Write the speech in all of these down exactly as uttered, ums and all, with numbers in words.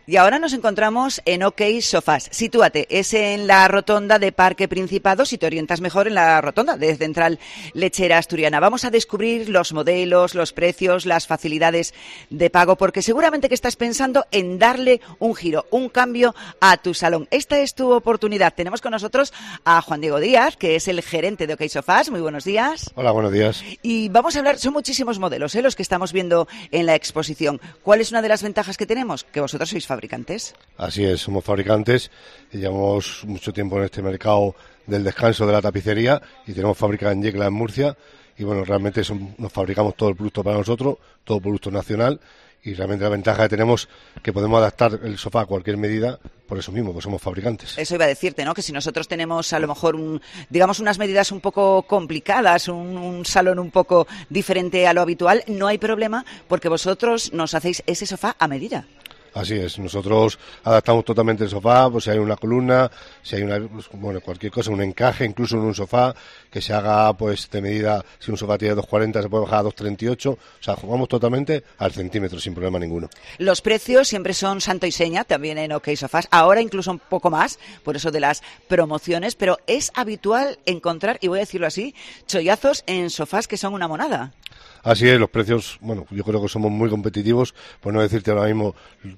Y ahora nos encontramos en OK Sofás. Sitúate, es en la rotonda de Parque Principado, si te orientas mejor en la rotonda de Central Lechera Asturiana. Vamos a descubrir los modelos, los precios, las facilidades de pago, porque seguramente que estás pensando en darle un giro, un cambio a tu salón. Esta es tu oportunidad. Tenemos con nosotros a Juan Diego Díaz, que es el gerente de OK Sofás. Muy buenos días. Hola, buenos días. Y vamos a hablar, son muchísimos modelos, ¿eh?, los que estamos viendo en la exposición. ¿Cuál es una de las ventajas que tenemos? Que vosotros sois fabricantes. Así es, somos fabricantes y llevamos mucho tiempo en este mercado del descanso de la tapicería y tenemos fábrica en Yecla, en Murcia, y bueno, realmente son, nos fabricamos todo el producto para nosotros, todo producto nacional, y realmente la ventaja que tenemos que podemos adaptar el sofá a cualquier medida, por eso mismo, pues somos fabricantes. Eso iba a decirte, ¿no?, que si nosotros tenemos a lo mejor, un, digamos, unas medidas un poco complicadas, un, un salón un poco diferente a lo habitual, no hay problema porque vosotros nos hacéis ese sofá a medida. Así es, nosotros adaptamos totalmente el sofá, pues si hay una columna, si hay una, pues, bueno, cualquier cosa, un encaje, incluso en un sofá, que se haga pues de medida, si un sofá tiene dos cuarenta se puede bajar a dos treinta y ocho, o sea, jugamos totalmente al centímetro sin problema ninguno. Los precios siempre son santo y seña, también en OK Sofás, ahora incluso un poco más, por eso de las promociones, pero es habitual encontrar, y voy a decirlo así, chollazos en sofás que son una monada. Así es, los precios, bueno, yo creo que somos muy competitivos, por no decirte ahora mismo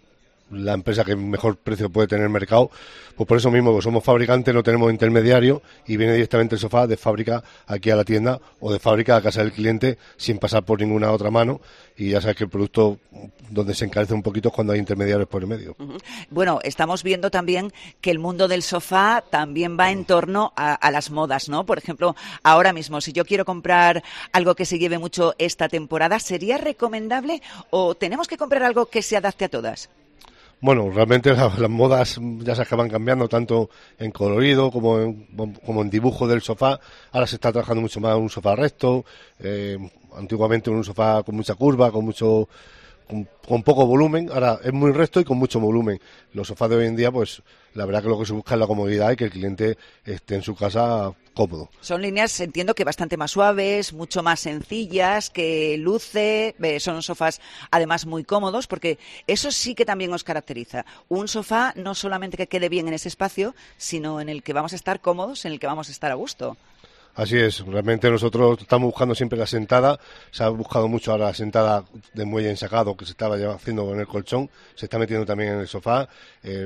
la empresa que mejor precio puede tener el mercado, pues por eso mismo, pues somos fabricantes, no tenemos intermediario y viene directamente el sofá de fábrica aquí a la tienda o de fábrica a casa del cliente sin pasar por ninguna otra mano, y ya sabes que el producto donde se encarece un poquito es cuando hay intermediarios por el medio. Uh-huh. Bueno, estamos viendo también que el mundo del sofá también va en torno a, a las modas, ¿no? Por ejemplo, ahora mismo, si yo quiero comprar algo que se lleve mucho esta temporada, ¿sería recomendable o tenemos que comprar algo que se adapte a todas? Bueno, realmente la, las modas ya se acaban cambiando tanto en colorido como en, como en dibujo del sofá. Ahora se está trabajando mucho más en un sofá recto, eh, antiguamente en un sofá con mucha curva, con mucho con, con poco volumen. Ahora es muy recto y con mucho volumen. Los sofás de hoy en día, pues la verdad que lo que se busca es la comodidad y que el cliente esté en su casa cómodo. Son líneas, entiendo que bastante más suaves, mucho más sencillas, que luce, eh, son sofás además muy cómodos, porque eso sí que también os caracteriza. Un sofá no solamente que quede bien en ese espacio, sino en el que vamos a estar cómodos, en el que vamos a estar a gusto. Así es, realmente nosotros estamos buscando siempre la sentada, se ha buscado mucho ahora la sentada de muelle ensacado que se estaba ya haciendo con el colchón, se está metiendo también en el sofá, eh,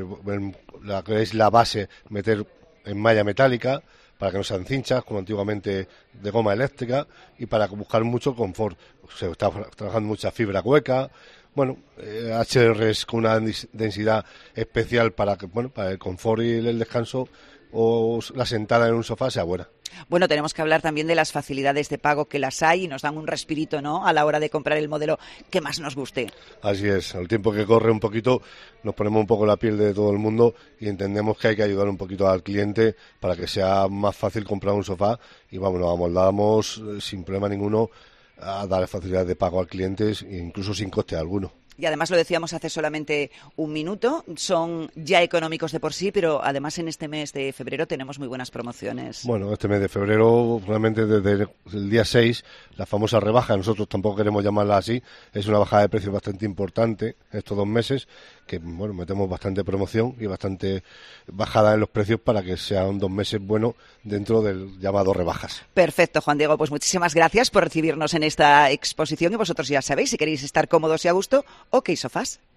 la que es la base, meter en malla metálica para que no sean cinchas, como antiguamente de goma eléctrica, y para buscar mucho confort. Se está trabajando mucha fibra hueca, bueno, eh, H Rs con una densidad especial para que, bueno, para el confort y el descanso o la sentada en un sofá sea buena. Bueno, tenemos que hablar también de las facilidades de pago, que las hay y nos dan un respirito, ¿no?, a la hora de comprar el modelo que más nos guste. Así es, al tiempo que corre un poquito nos ponemos un poco la piel de todo el mundo y entendemos que hay que ayudar un poquito al cliente para que sea más fácil comprar un sofá y vamos, nos amoldamos sin problema ninguno a dar facilidades de pago al cliente, incluso sin coste alguno. Y además lo decíamos hace solamente un minuto, son ya económicos de por sí, pero además en este mes de febrero tenemos muy buenas promociones. Bueno, este mes de febrero, realmente desde el día seis, la famosa rebaja, nosotros tampoco queremos llamarla así, es una bajada de precios bastante importante estos dos meses, que bueno, metemos bastante promoción y bastante bajada en los precios para que sean dos meses buenos dentro del llamado rebajas. Perfecto, Juan Diego, pues muchísimas gracias por recibirnos en esta exposición y vosotros ya sabéis, si queréis estar cómodos y a gusto, OK Sofás.